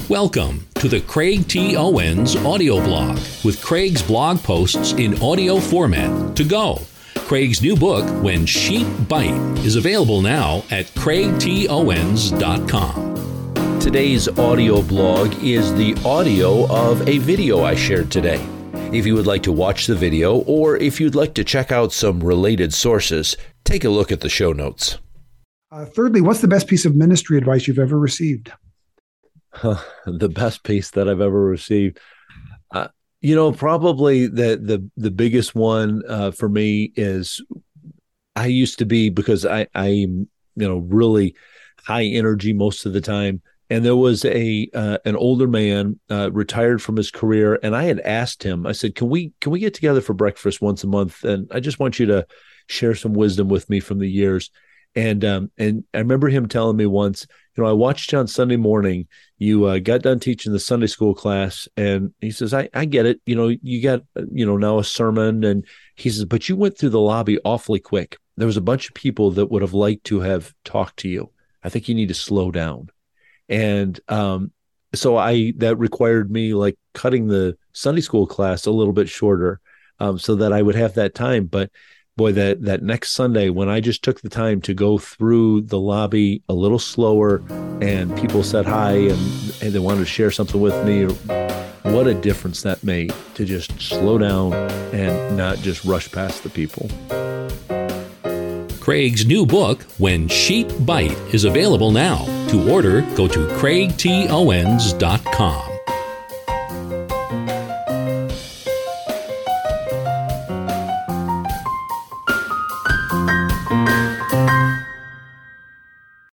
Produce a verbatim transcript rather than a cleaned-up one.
Welcome to the Craig T. Owens audio blog with Craig's blog posts in audio format to go. Craig's new book, When Sheep Bite, is available now at craig t owens dot com. Today's audio blog is the audio of a video I shared today. If you would like to watch the video, or if you'd like to check out some related sources, take a look at the show notes. Uh, thirdly, what's the best piece of ministry advice you've ever received? Huh, the best piece that I've ever received. Uh, you know, probably the the the biggest one uh, for me is I used to be, because I I'm you know really high energy most of the time. And there was a uh, an older man uh, retired from his career, and I had asked him. I said, "Can we can we get together for breakfast once a month? And I just want you to share some wisdom with me from the years." And um, and I remember him telling me once, "You know, I watched you on Sunday morning. You uh, got done teaching the Sunday school class, and he says, I, I get it. You know, you got you know now a sermon, and he says, but you went through the lobby awfully quick. There was a bunch of people that would have liked to have talked to you. I think you need to slow down." And um, so I that required me like cutting the Sunday school class a little bit shorter um, so that I would have that time. But boy, that that next Sunday when I just took the time to go through the lobby a little slower, and people said hi and, and they wanted to share something with me, what a difference that made to just slow down and not just rush past the people. Craig's new book, When Sheep Bite, is available now. To order, go to craig t owens dot com.